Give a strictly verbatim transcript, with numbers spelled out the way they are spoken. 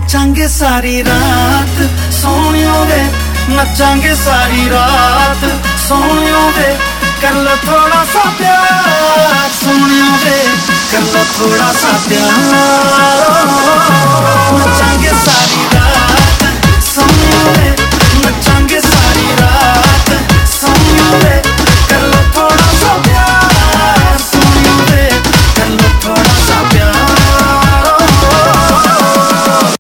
नचांगे सारी रात सोनियों वे, नचांगे सारी रात सोनियों वे, कर लो थोड़ा सा प्यार सोनियों वे, कर लो थोड़ा सा प्यार।